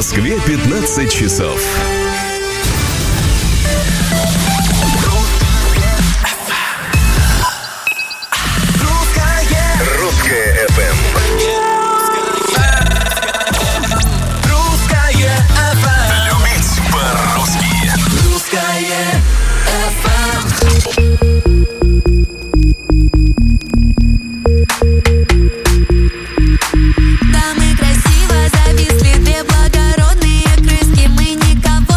Москве 15 часов. Русская FM. Русская FM. Любить по-русски. Русская FM. Да, мы красиво зависли, две благородные крыски. Мы никого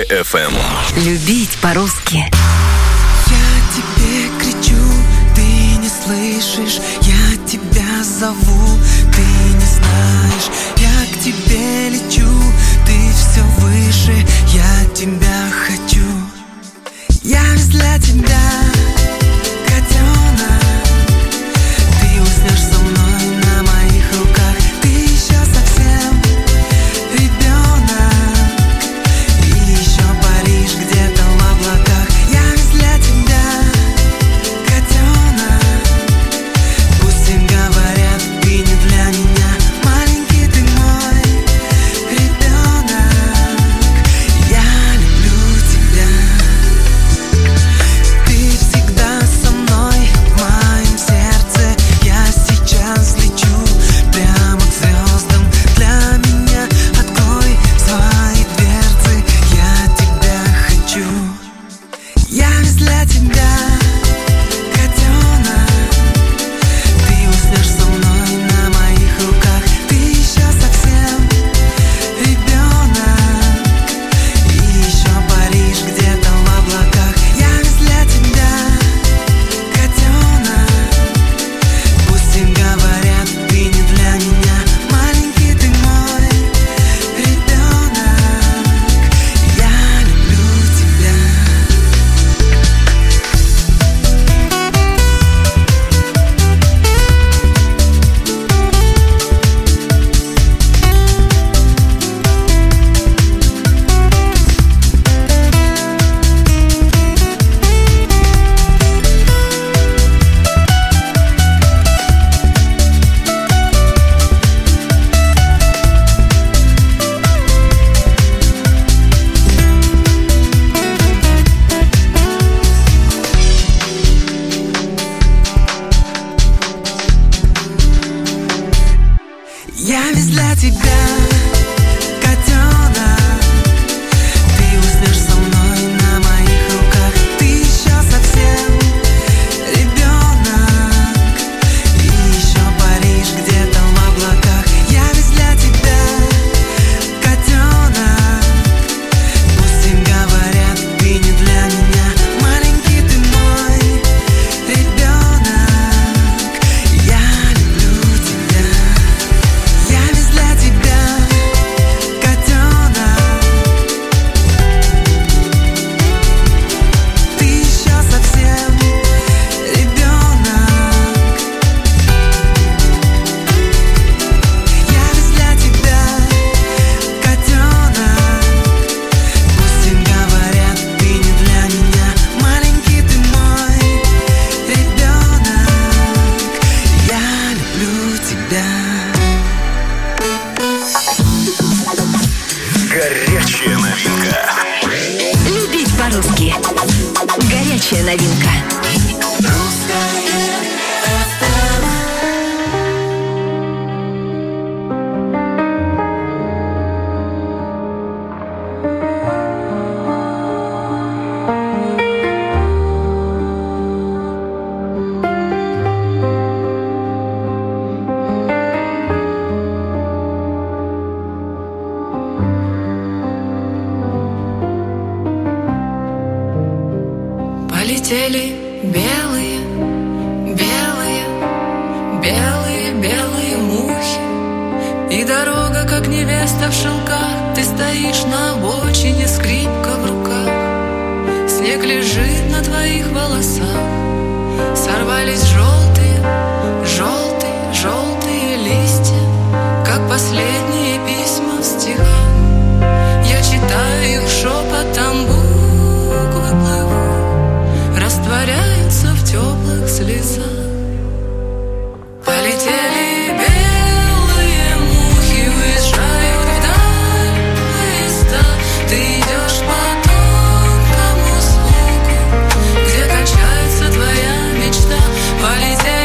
FM. Любить по-русски. Я тебе кричу, ты не слышишь. Я тебя зову, ты не знаешь. Я к тебе лечу, ты все выше. Я тебя хочу. Я весь для тебя, котенок. Ты уснешь со мной на моих руках. Ты еще совсем ребенок. И еще паришь где-то в облаках. Я весь для тебя, котенок. Пусть им говорят, ты не для меня. Маленький ты мой ребенок. Я люблю тебя. Ты всегда со мной в моем сердце. Я сейчас лечу прямо к звездам. Для меня открой свои дверцы. Я тебя хочу. Я весь для тебя, котенок. Ты уснешь со мной на моих руках. Ты еще совсем ребенок. И еще паришь где-то в облаках. Я весь для тебя, котенок. Пусть им говорят, ты не для меня. Маленький ты мой ребенок. Я люблю тебя. Я весь для тебя, котенок. Ты уснешь со мной на моих руках. Ты еще совсем ребенок. И еще паришь где-то в облаках. Я весь для тебя, котенок. Пусть им говорят, ты не для меня. Маленький ты мой ребенок. Я люблю тебя. Я весь для тебя, котенок. Ты еще совсем ребенок. Я весь для тебя, котенок. Пусть им говорят, ты не для меня. Маленький ты мой ребенок. Я люблю тебя. Горячая новинка. Любить по-русски. Горячая новинка. Полетели белые, белые, белые, белые мухи. И дорога, как невеста в шелках. Ты стоишь на обочине, скрипка в руках. Снег лежит на твоих волосах. Сорвались желтые, желтые, желтые листья, как последние письма в стихах. Я читаю их шепотом, буквы плывут, растворяются в теплых слезах. Полетели белые мухи, уезжают вдаль поезда. Ты идешь по тонкому звуку, где качается твоя мечта. Полетели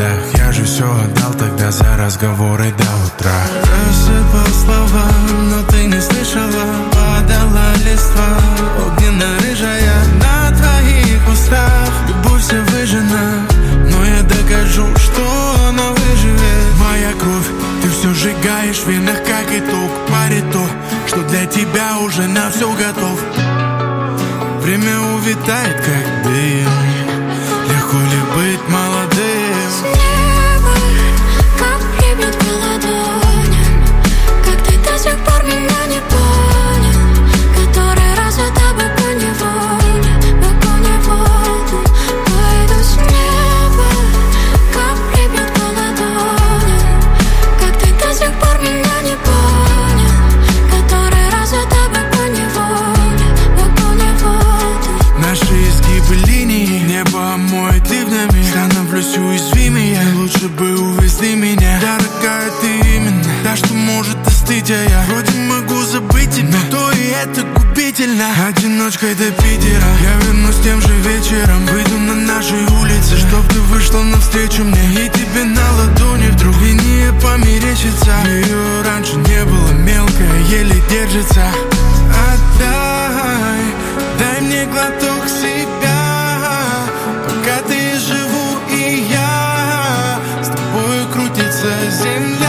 проводах. Я же все отдал тогда за разговоры до утра. Рассыпал слова, но ты не слышала. Падала листва, огненно-рыжая на твоих устах. Любовь вся выжжена, но я докажу, что она выживет. Моя кровь, ты все сжигаешь в венах, как итог. Пари то, что для тебя уже на все готов. Время увитает, как дым. Легко ли быть молодым? С неба капли бьют по ладоням. Как ты до сих пор меня не понял? Который раз за тобой поневоле, по неволе. Пойду с неба, капли бьют по ладоням. Как ты до сих пор меня не понял? Который раз за тобой поневоле, по неволе. Наши изгибы линии небо омоет ливнями. Становлюсь уязвимее, лучше бы увезли меня. Дорогая, ты именно та, что может остыть. А я вроде могу забыть тебя, но то и это губительно. Одиночкой до Питера я вернусь тем же вечером. Выйду на нашей улице, чтоб ты вышла навстречу мне. И тебе на ладони вдруг линия померещится. Ее раньше не было, мелкая, еле держится. Отдай, дай мне глоток себя, пока ты живу и я. С тобою крутится земля.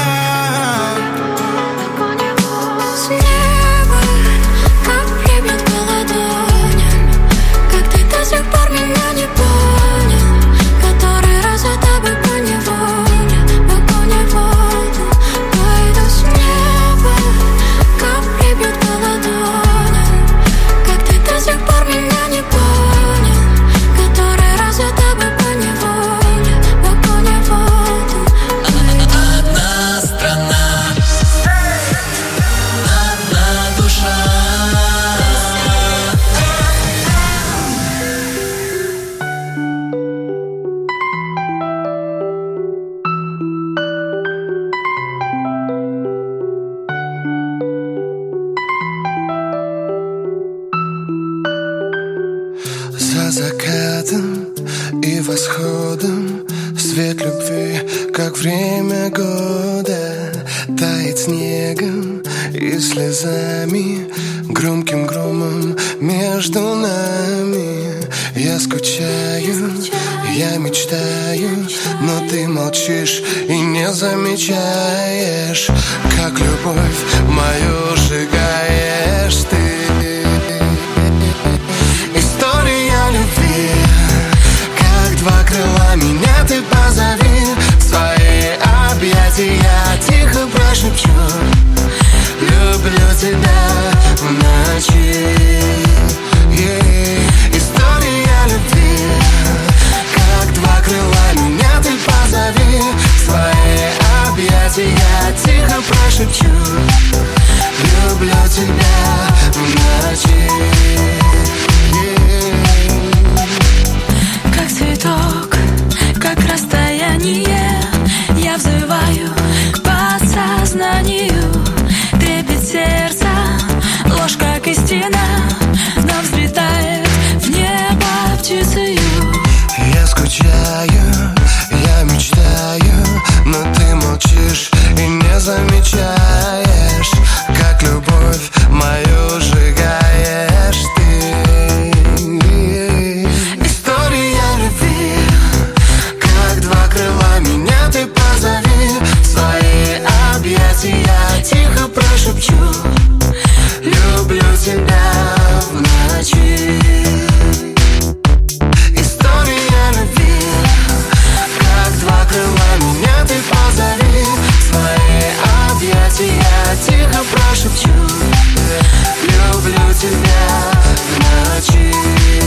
С неба капли бьют по ладоням. Как ты до сих пор меня не понял? Который раз за тобой поневоле, по неволе. Пойду с неба, капли бьют по ладоням. Как ты до сих пор меня не понял? Который раз за тобой поневоле, по неволе. Одна страна, одна душа. За закатом и восходом свет любви, как время года, тает снегом и слезами, громким громом между нами. Я скучаю, я мечтаю, но ты молчишь и не замечаешь, как любовь мою сжигаешь ты. История любви, как два крыла, меня ты позови в свои объятия, тихо прошепчу: люблю тебя в ночи. История любви, как два крыла, меня ты позови в свои объятия, тихо прошепчу: люблю тебя в ночи. Как цветок, как расстояние, я взываю к подсознанию. Трепет сердца, ложь как истина, вновь взлетает в небо птицею. Я скучаю, я мечтаю, но ты молчишь и не замечаешь, как любовь мою сжигаешь ты. История любви, как два крыла, меня ты позови в свои объятия, тихо прошепчу: люблю тебя в ночи. История любви, как два крыла, меня ты позови в свои объятия, тихо прошепчу: люблю тебя в ночи.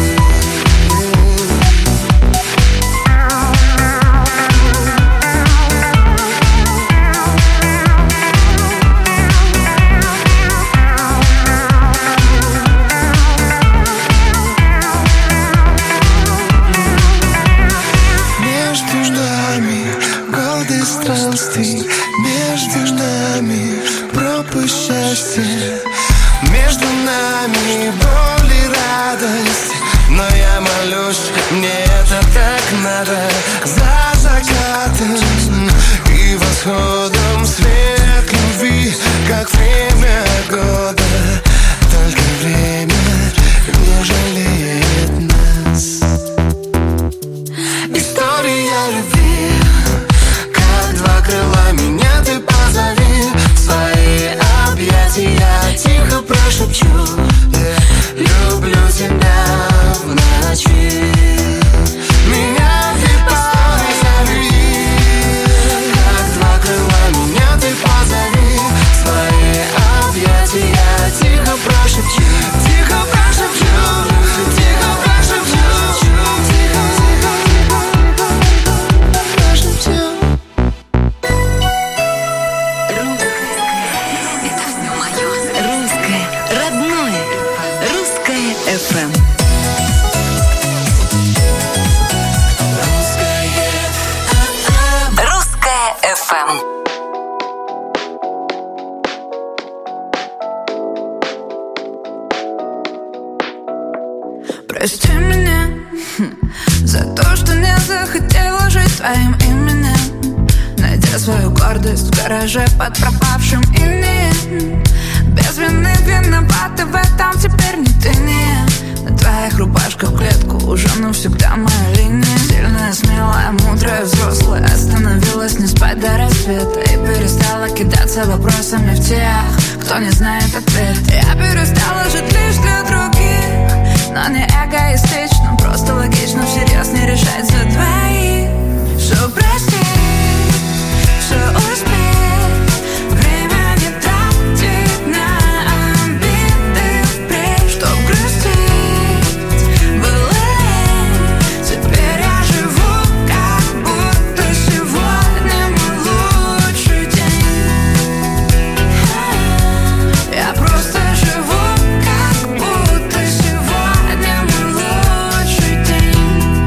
Между нами годы странствий, между нами пропасть счастья, между нами боль и радость. Но я молюсь, мне это так надо. За закатом FM. Прости меня за то, что не захотела жить твоим именем, найдя свою гордость в гараже под пропавшим инеем. Без вины виновата в этом теперь не ты, не я. На твоих рубашках в клетку уже навсегда моя линия. Сильная, смелая, мудрая, взрослая, остановилась не спать до рассвета и перестала кидаться вопросами в тех, кто не знает ответ. Я перестала жить лишь для других, но не эгоистично, просто логично всерьез не решать за двоих. Все прости, все успеть, время не тратить на обиды впредь, чтоб грустить было лень. Теперь я живу, как будто сегодня мой лучший день. Я просто живу, как будто сегодня мой лучший день.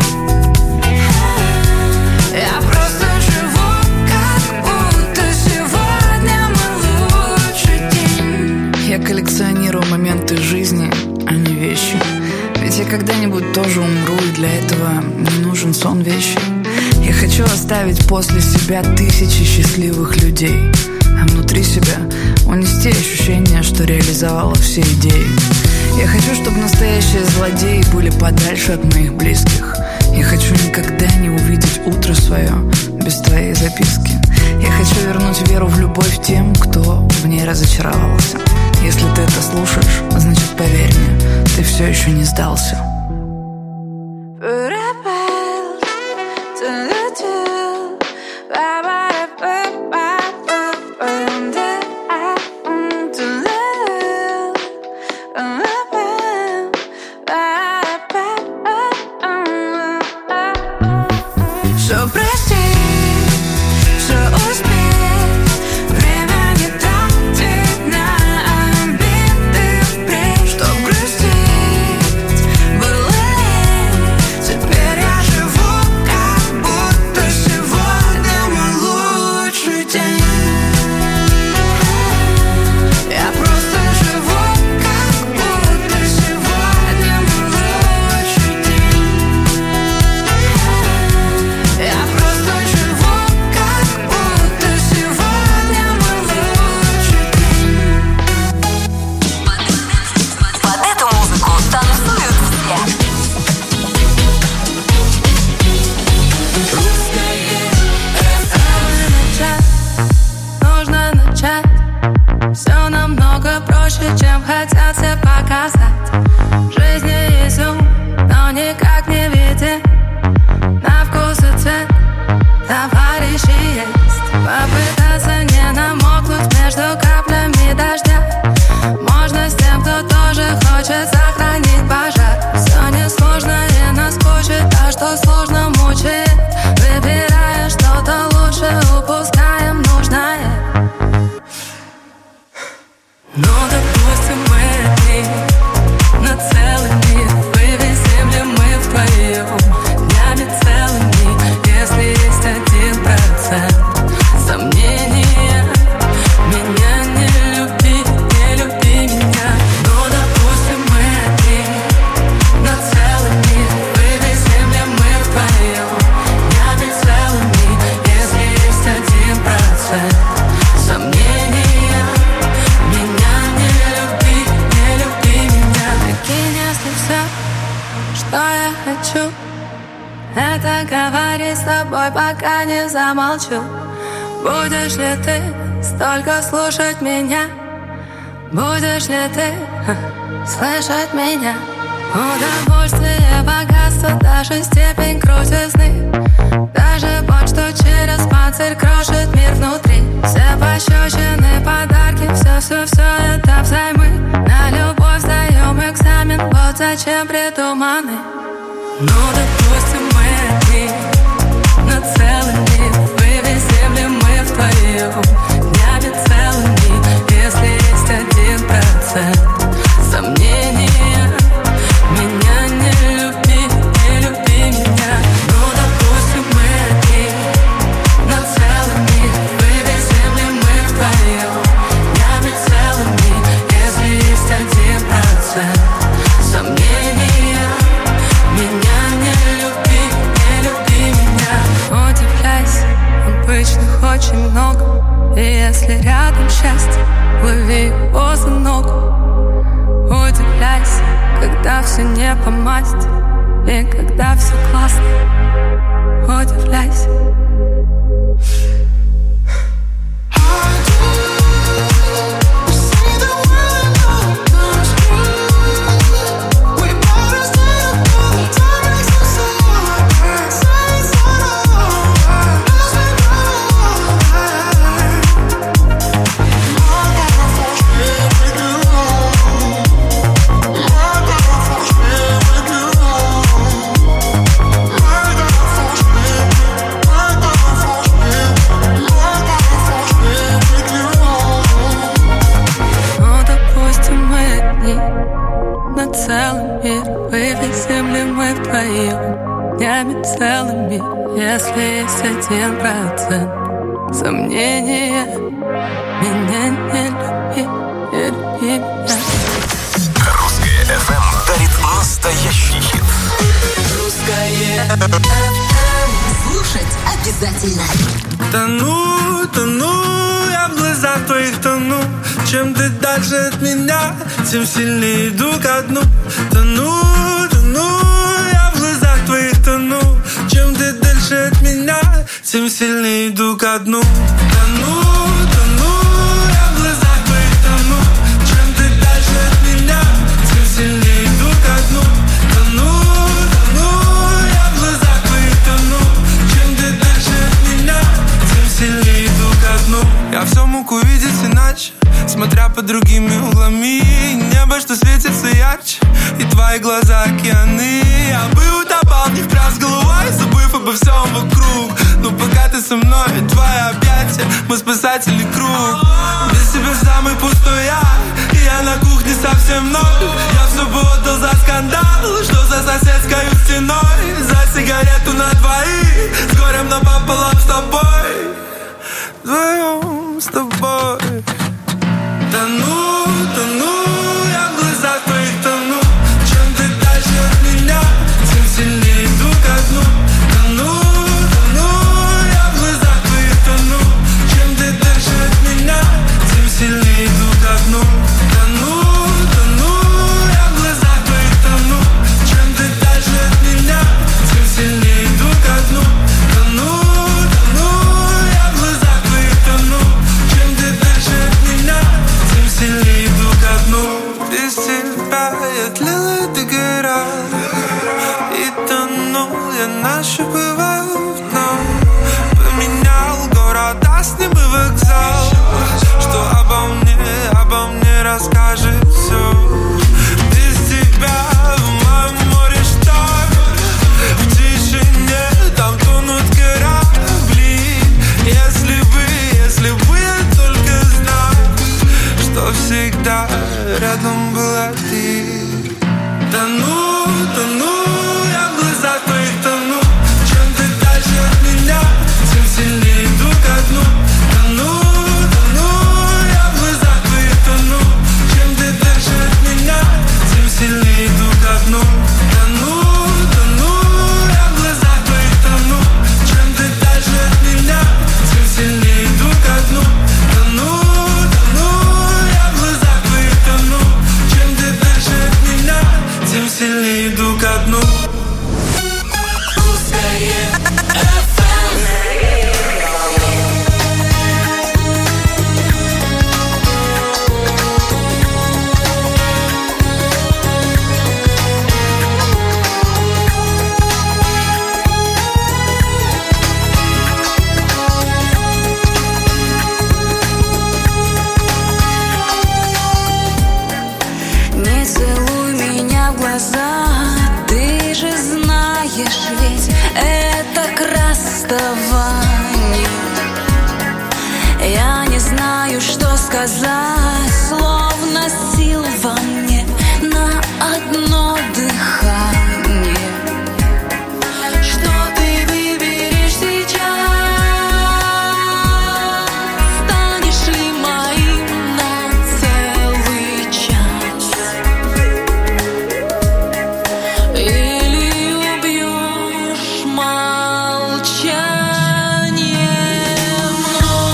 Я просто живу, как будто сегодня мой лучший день. Я коллекционирую моменты жизни, а не вещи. Ведь я когда-нибудь тоже умру, и для этого не нужен сон вещи. Я хочу оставить после себя тысячи счастливых людей, а внутри себя унести ощущение, что реализовала все идеи. Я хочу, чтобы настоящие злодеи были подальше от моих близких. Я хочу никогда не увидеть утро свое без твоей записки. Я хочу вернуть веру в любовь тем, кто в ней разочаровался. Если ты это слушаешь, значит, поверь мне, ты все еще не сдался. Все прости, все успеть, время не тратить на обиды впредь, чтоб грустить было лень. Теперь я живу, как будто сегодня мой лучший день. Я просто живу, как будто сегодня мой лучший день. Я просто живу, как будто сегодня мой лучший день. Под эту музыку танцуют все. Нужно начать. Все намного проще, чем хотят все показать. В жизни изюм, но никак не виден. На вкус и цвет товарищи есть. Попытаться не намокнуть между каплями дождя. Можно с тем, кто тоже хочет сохранить пожар. Все несложно и наскучит, а что сложно мучает. Выбирая что-то лучше, упускаем нужное. Ну, допустим, мы одни на целый мир. Вывезем ли мы вдвоем днями целыми, если есть 1% сомнения? Меня не люби меня. Ну, допустим, мы одни на целый мир. Вывезем ли мы вдвоем днями целыми, если есть 1% сомнения? Меня не люби меня. Прикинь, если все, что я хочу, это говорить с тобой, пока не замолчу. Будешь ли ты столько слушать меня? Будешь ли ты слышать меня? Удовольствие, богатство, даже степень крутизны, даже боль, что через панцирь крошит мир внутри. Все пощечины, подарки, все это взаймы. На любовь сдаем экзамен, вот зачем придуманы. Ну, допустим, мы одни на целый мир. Вывезем ли мы вдвоем днями целыми, если есть 1% сомнения? Меня не люби меня. Ну, допустим, мы одни на целый мир. очень много. И если рядом счастье, лови его за ногу. Удивляйся, когда все не по масти, и когда все классно. Удивляйся. Днями целыми, если есть 1% сомнения, меня не люби, не люби меня. Русское FM дарит настоящий хит. Русское FM. Слушать обязательно. Тону, я в глазах твоих тону. Чем ты дальше от меня, тем сильнее иду ко дну. Тону, я в глазах твоих тону. Чем ты дальше от меня, тем сильнее иду ко дну. Тону, я в глазах твоих тону. Чем ты дальше от меня, тем сильнее иду ко дну. Тону, я в глазах твоих тону. Чем ты дальше от меня, тем сильнее иду ко дну. Я все мог увидеть иначе, смотря под другими углами. Небо, что светится ярче, и твои глаза океаны. Я бы утопал в них прям с головой, забыв обо всем вокруг. Но пока ты со мной, твои объятия, мы спасатели круг. Без тебя самый пустой я, и я на кухне совсем ноль. Я все бы отдал за скандал, что за соседской стеной. За сигарету на двоих, с горем напополам с тобой. Вдвоем с тобой. Тону, я в глазах твоих тону. Чем ты дальше от меня, тем сильнее иду ко дну. Тону, я в глазах твоих тону. Чем ты дальше от меня, тем сильнее иду ко дну. Тону, я в глазах твоих тону. Чем ты дальше от меня, тем сильнее иду ко дну. Тону, я в глазах твоих тону. Чем ты дальше от меня, тем сильнее иду ко дну. Без тебя я тлел и догорал, и тонул я, нащупывал дно. Поменял города с неба вокзал. Что обо мне расскажет все. Без тебя в моем море шторм, в тишине там тонут корабли. Если бы я только знал, что всегда рядом была ты. Тону, я в глазах твоих тону. Чем ты дальше от меня, тем сильнее иду ко дну. Тону, я в глазах твоих тону. Чем ты дальше от меня, тем сильнее иду ко дну. Тону, я в глазах твоих тону. Чем ты дальше от меня, тем сильнее иду ко дну. Тону, я в глазах твоих тону. Чем ты дальше от меня, тем сильнее иду ко дну. Не целуй меня в глаза, ты же знаешь, ведь это к расставанию. Я не знаю, что сказать, словно сил во мне на одно дыхание. Что ты выберешь сейчас? Станешь ли моим на целый час? Или убьешь молчанием?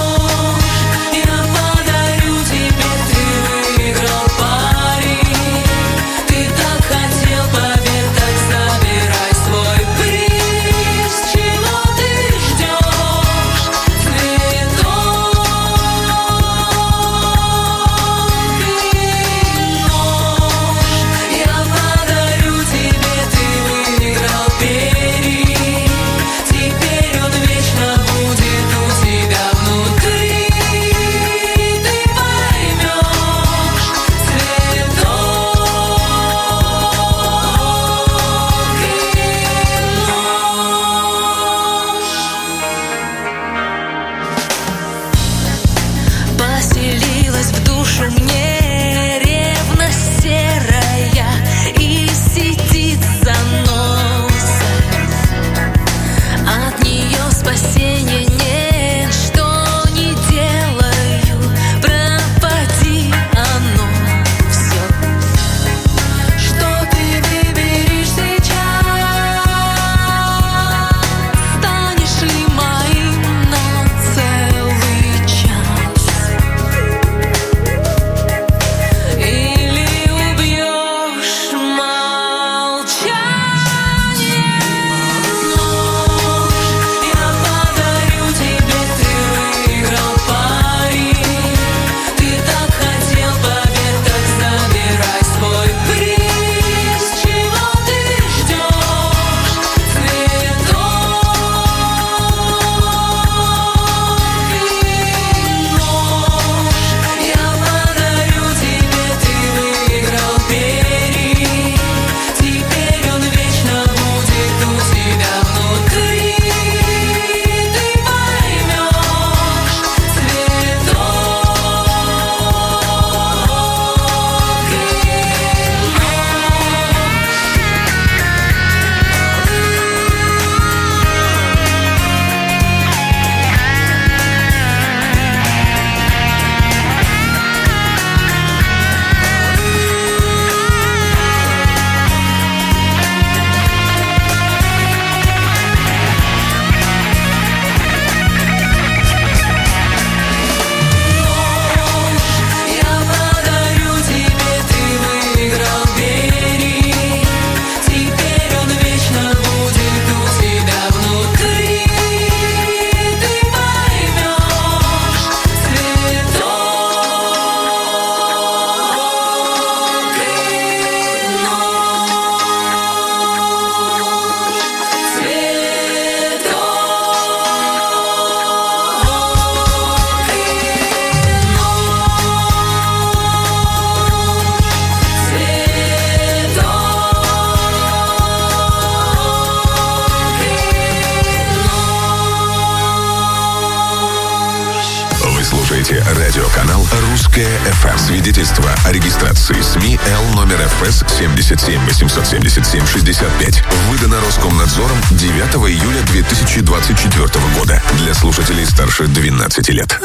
слушаете радиоканал «Русская ФМ». Свидетельство о регистрации СМИ Л номер ФС 7787765. Выдано Роскомнадзором 9 июля 2024 года. Для слушателей старше 12 лет.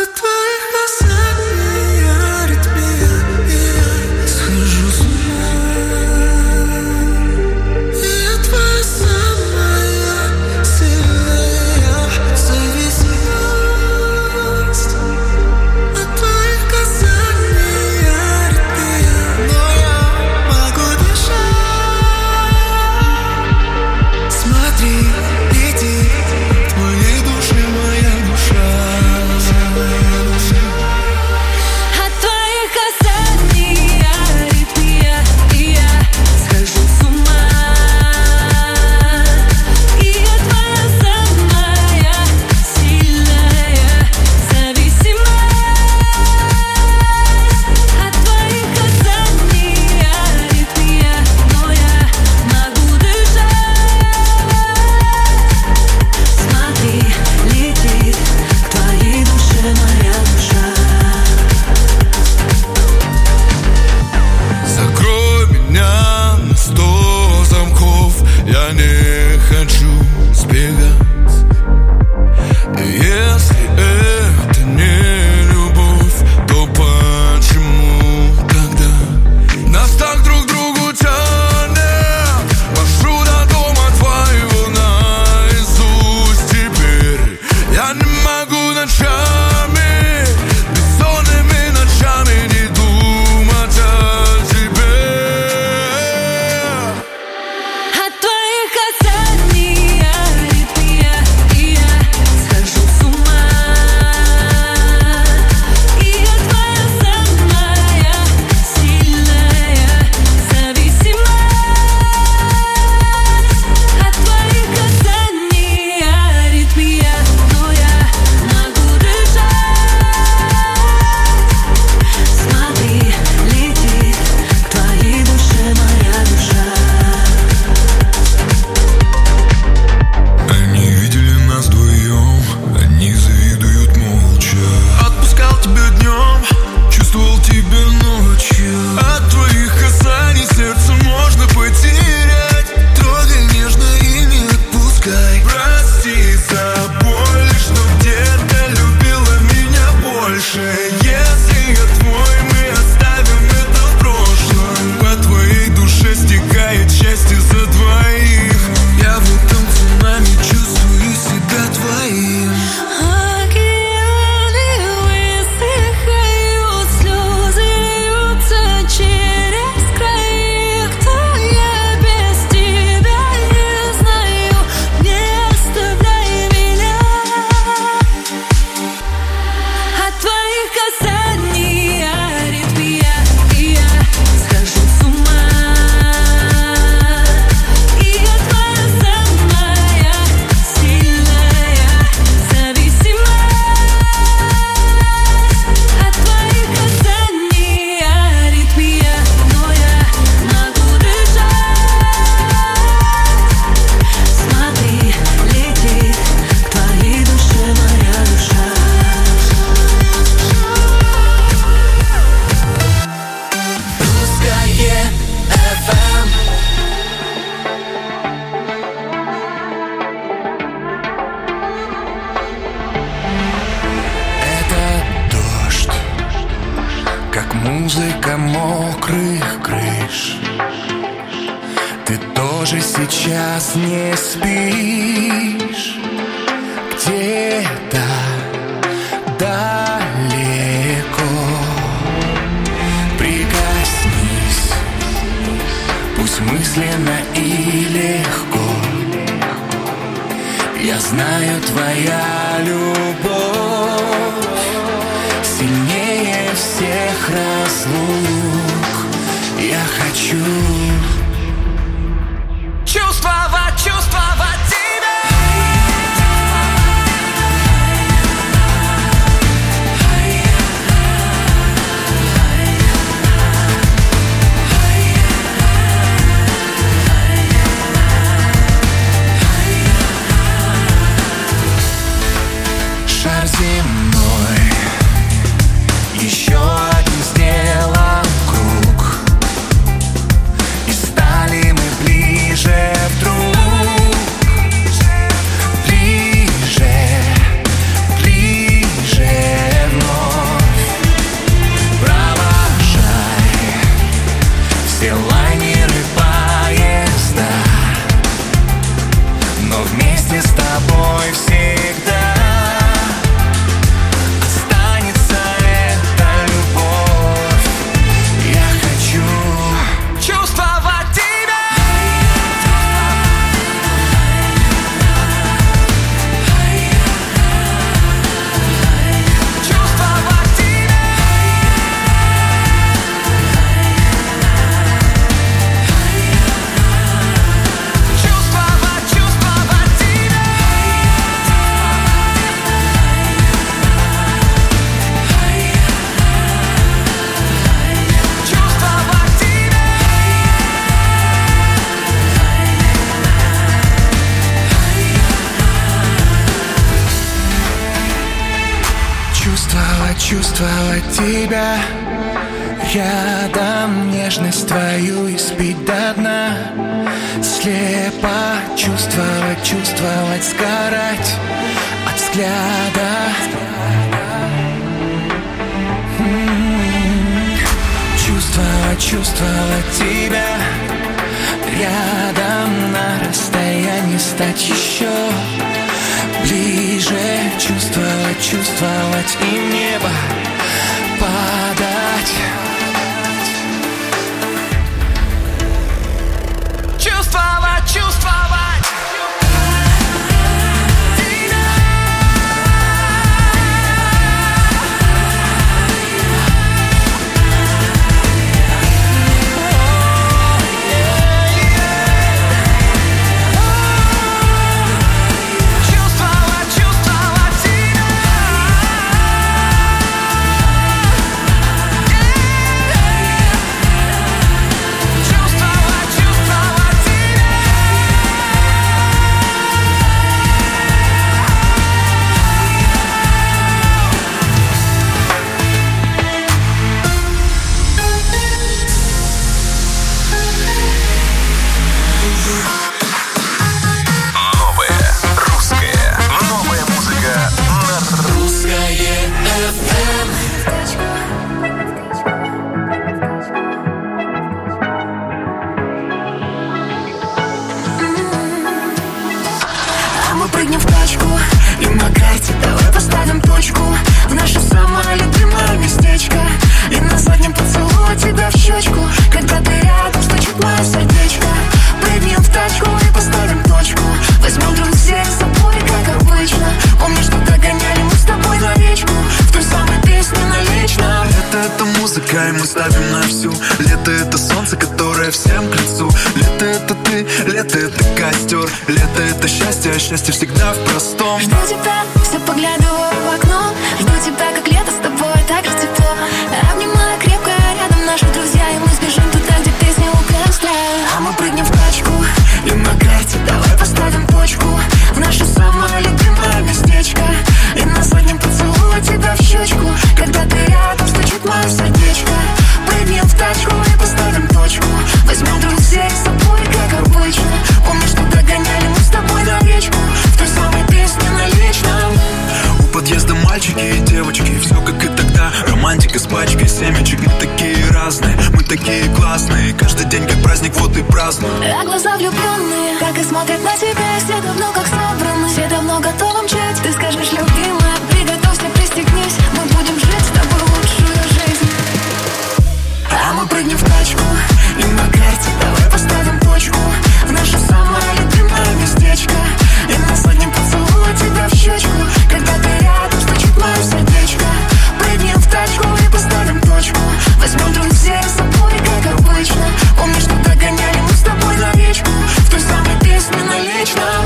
Музыка мокрых крыш. Ты тоже сейчас не спишь. Где-то далеко прикоснись, пусть мысленно и легко. Я знаю, твоя любовь сильнее всех разлук. Я хочу чувствовать тебя. Шар земной чувствовать тебя рядом, нежность твою испить до дна. Слепо чувствовать, сгорать от взгляда. Чувствовать тебя рядом, на расстоянии стать еще ближе. Чувствовать и в небо падать. Чувствовать счастье всегда в простом. Жду тебя, все поглядываю в окно. Жду тебя, как лето с тобой, так же тепло. Обнимаю крепко, рядом наши друзья. И мы сбежим туда, где песни у костра. А мы прыгнем в тачку и на карте давай поставим точку в наше самое любимое местечко. И на заднем поцелую тебя в щечку. Когда ты рядом, стучит мое сердечко. Прыгнем в тачку и поставим точку. Возьмем друзей с собой, как обычно. Помнишь, что догоняли мы с тобой на речку. В той самой песне на личном. У подъезда мальчики и девочки, все как и тогда. Романтика с пачкой семечек. Мы такие разные, мы такие классные. Каждый день как праздник, вот и празднуем. А глаза влюбленные, так и смотрят на тебя. Все давно как собраны, все давно готовы мчать. Ты скажешь, любимая, приготовься, пристегнись. Мы будем жить с тобой лучшую жизнь. А мы прыгнем в тачку и на карте давай поставим точку в наше самое любимое местечко. И на заднем поцелую тебя в щечку. Когда ты рядом, стучит мое сердечко. Прыгнем в тачку и поставим точку. Возьмем друзей с собой, как обычно. Помнишь, что догоняли мы с тобой на речку. В той самой песне на личном.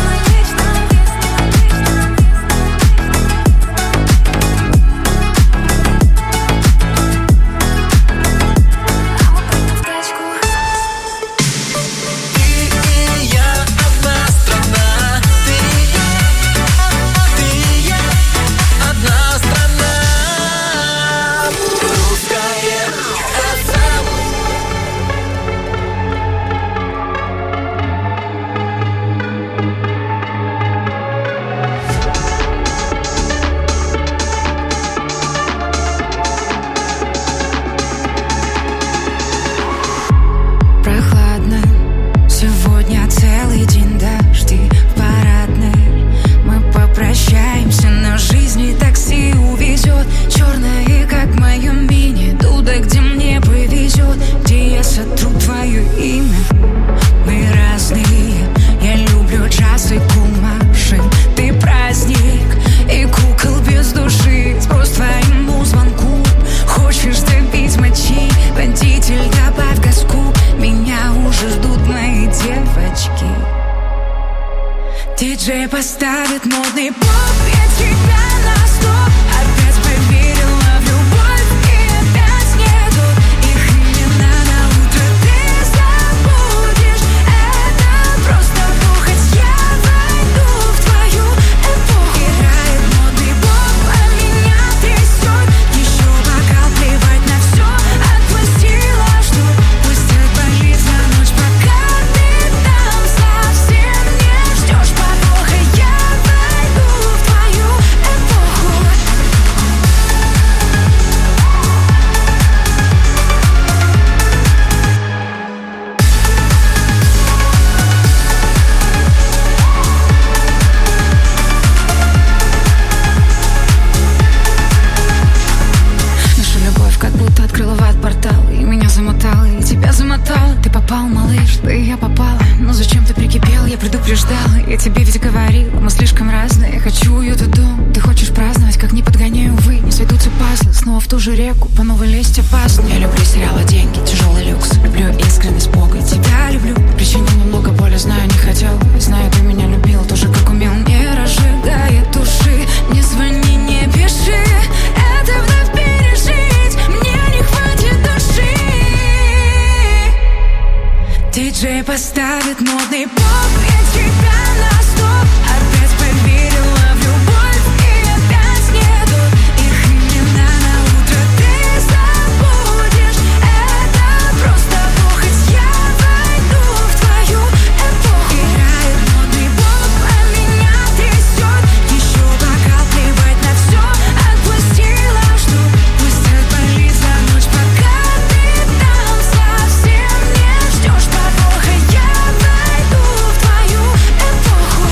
Диджей поставит модный поп, я тебя на стоп. Опять поверила в любовь, и опять нету их имена на утро. Ты забудешь, это просто похоть. Я войду в твою эпоху. Играет модный поп, а меня что и я попала. Но зачем ты прикипел, я предупреждала. Я тебе ведь говорила, мы слишком разные. Я хочу уют и дом, ты хочешь праздновать, как не подгоняю, увы. Не сойдутся пазлы, снова в ту же реку, по новой лезть опасно. Я люблю сериалы, деньги, тяжелый люкс. Люблю искренность Бога, тебя люблю. Причинил немного боли, знаю, не хотел. Знаю, ты меня любил, тоже как умел. Не разжигая души, не звони, не пиши. Это вновь пережить, мне не хватит души. Диджей поставит модный поп, я тебя на стоп. Опять поверила в любовь и опять нету их имена. На утро ты забудешь, это просто похоть. Я войду в твою эпоху. Играет модный поп, а меня трясет. Еще бокал, плевать на все. Отпустила, что пусть отпалится ночь, пока ты там совсем не ждешь подвоха. Я войду в твою эпоху.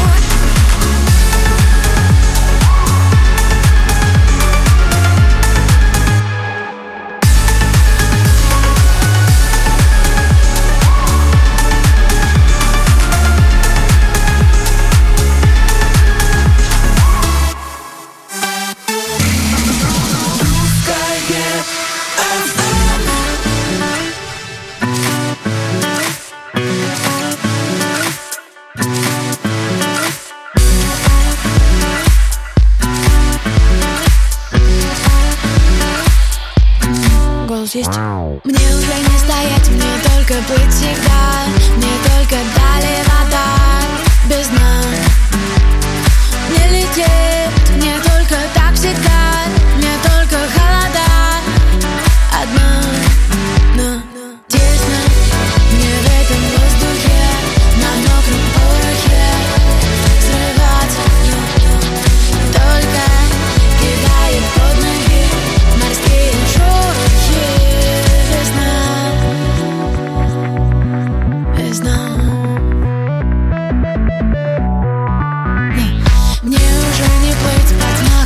Голос есть? Мне уже не стоять, мне только быть всегда. Мне только дали вода без дна. Не лететь, мне только так всегда. Мне только холода одна. Но тесно мне в этом воздухе, на мокром порохе срываться. Только кидает под ноги морские шорохи. Весна. Мне уже не плыть под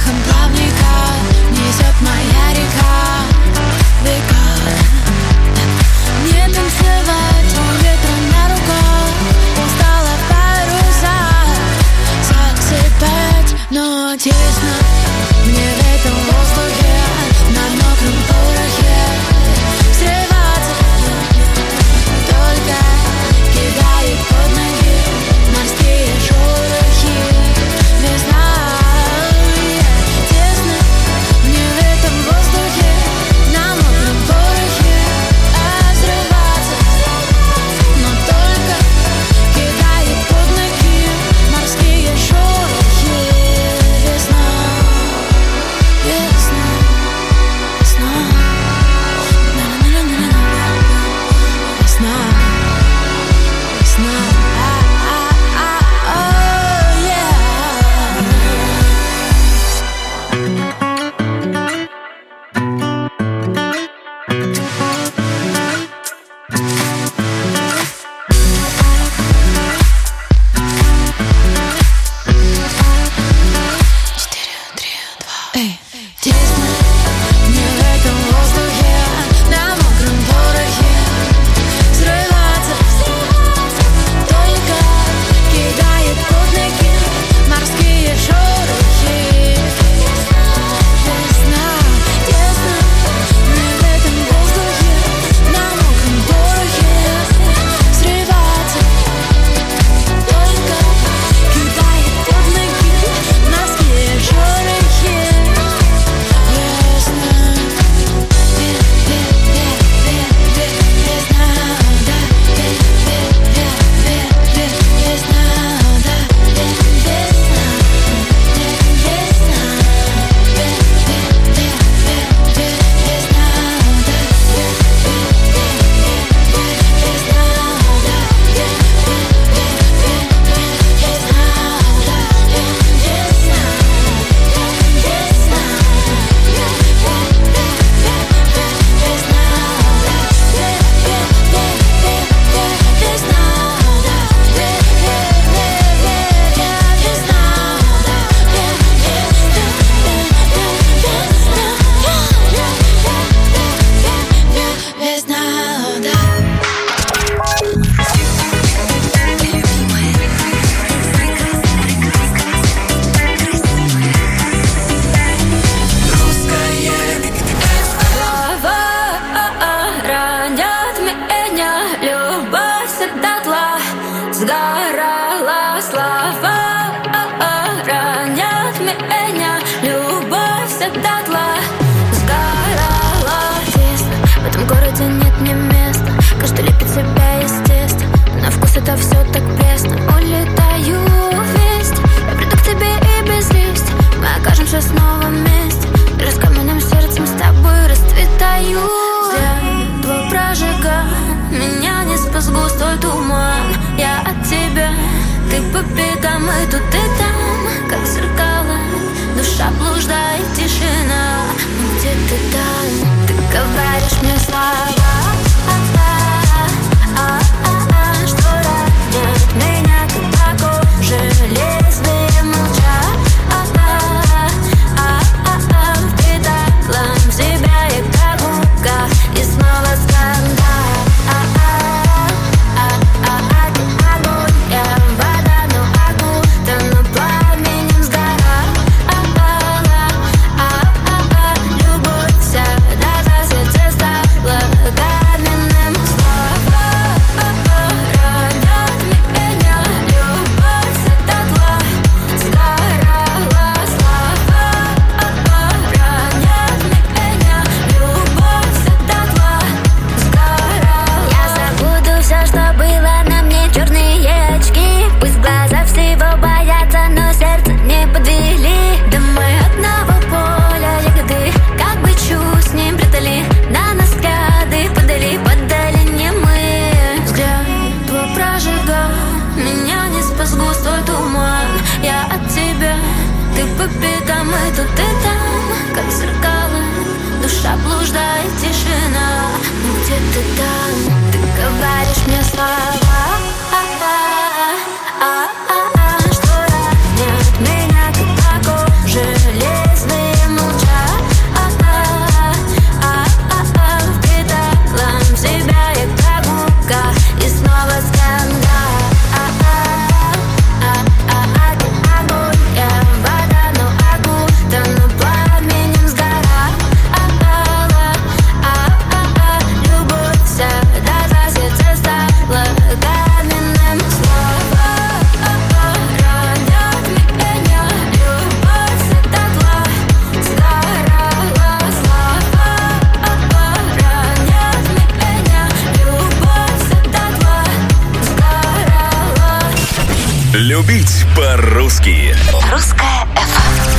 Любить по-русски. Русская FM.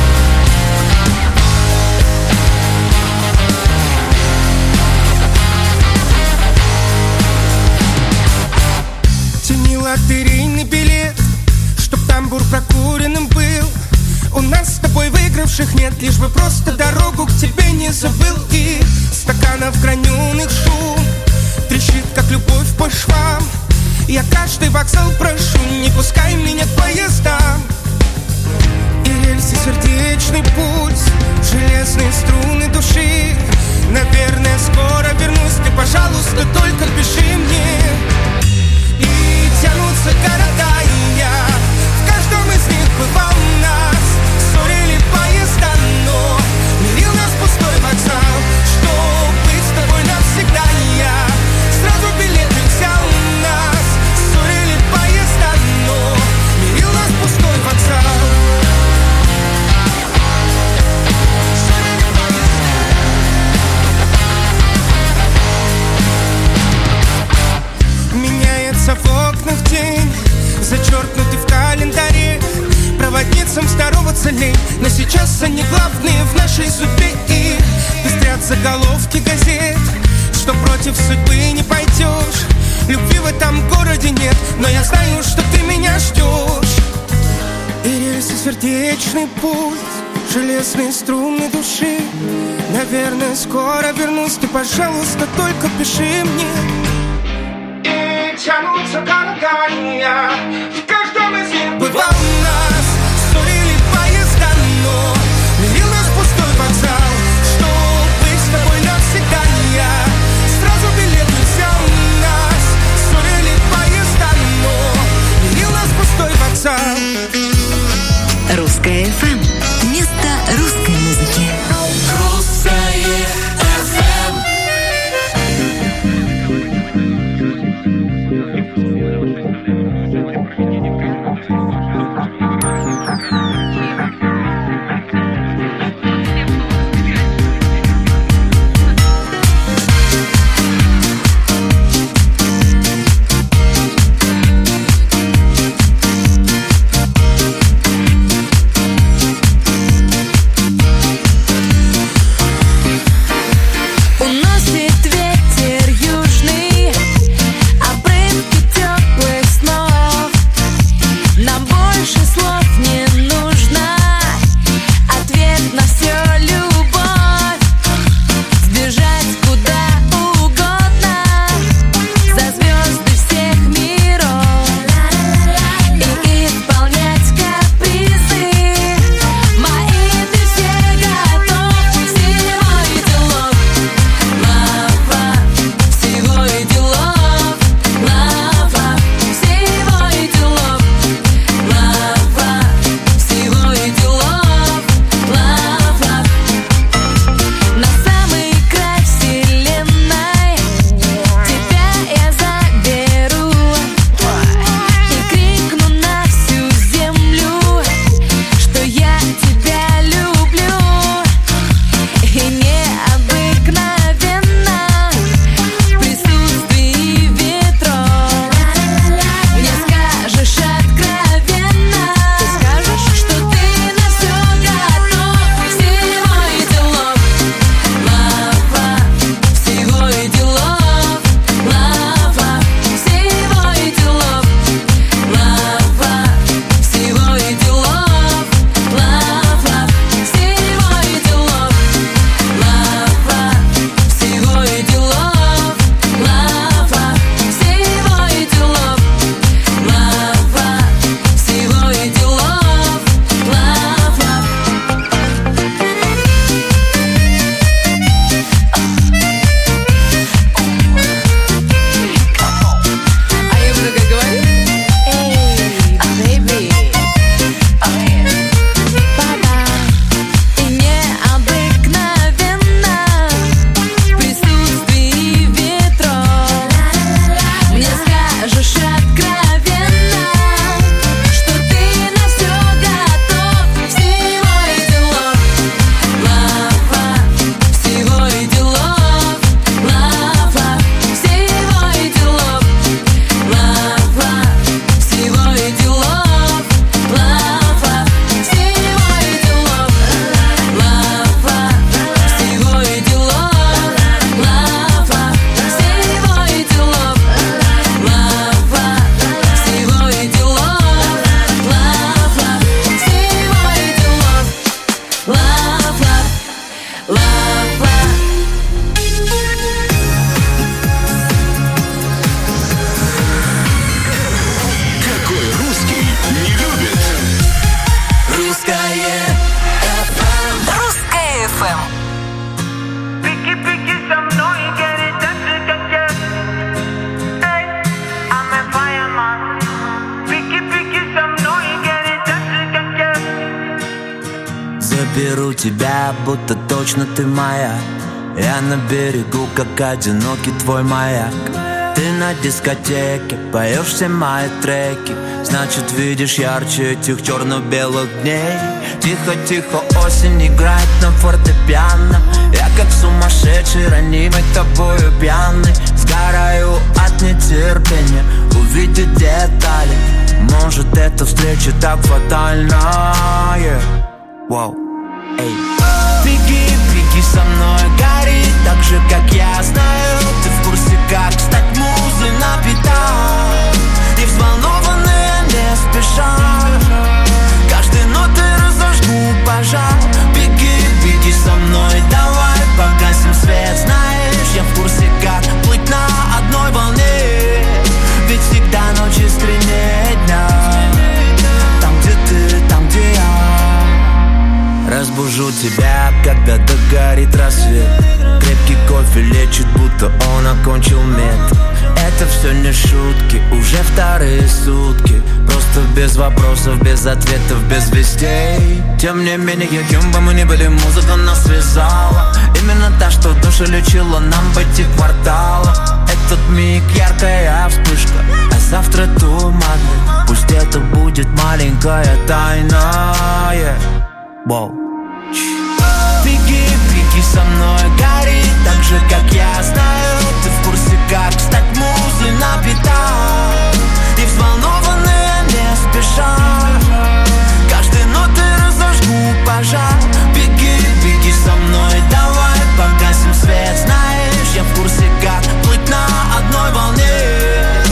Тяни лотерейный билет, чтоб тамбур прокуренным был. У нас с тобой выигравших нет, лишь бы просто дорогу к тебе не забыл. И стаканов граненых шум трещит, как любовь по швам. Я каждый вокзал прошу, не пускай меня к поездам. И рельсы сердечный пульс, железные струны души. Наверное, скоро вернусь, ты, пожалуйста, только пиши мне. И тянутся города, и я в каждом из них бывал нас. Ссорили поезда, но мирил нас пустой вокзал. Чтоб быть с тобой навсегда, я сразу билеты взял нас. Ссорили поезда, но мирил нас пустой вокзал. Меняется в окнах день, зачеркнутый в календаре. Проводницам здороваться лень, но сейчас они главные в нашей судьбе. И пестрят заголовки газет, что против судьбы не пойдешь. Любви в этом городе нет, но я знаю, что ты меня ждешь. И рельсы сердечный пульс, железные струны души. Наверное, скоро вернусь, ты, пожалуйста, только пиши мне. И тянутся города, я в каждом из них бывал нас. Ссорили поезда, но мирил нас пустой вокзал. Чтоб быть с тобой навсегда, я сразу билеты взял нас. Ссорили поезда, но мирил нас пустой вокзал. Русская FM. Место русской музыки. Русская FM. беру тебя, будто точно ты моя. Я на берегу, как одинокий твой маяк. Ты на дискотеке, поешь все мои треки. Значит, видишь ярче этих черно-белых дней. Тихо-тихо осень играет на фортепиано. Я как сумасшедший, ранимый тобою пьяный. Сгораю от нетерпения увидеть детали. Может, эта встреча так фатальна, Wow, эй. Беги, беги со мной, гори так же, как я. Знаю, ты в курсе, как стать музой на битах. И взволнованные не спеша каждой ноты разожгу пожар. Беги, беги со мной, давай погасим свет. Знаешь, я в курсе, как плыть на одной волне. Ведь всегда ночь искреннее дня. Там, где ты, там, где я. Разбужу тебя, когда догорит рассвет. Крепкий кофе лечит, будто он окончил мед. Это все не шутки, уже вторые сутки. Просто без вопросов, без ответов, без вестей. Тем не менее, кем бы мы ни были, музыка нас связала. Именно та, что душу лечила нам в этих кварталах. Этот миг яркая вспышка, а завтра туманный. Пусть это будет маленькая тайна, Wow.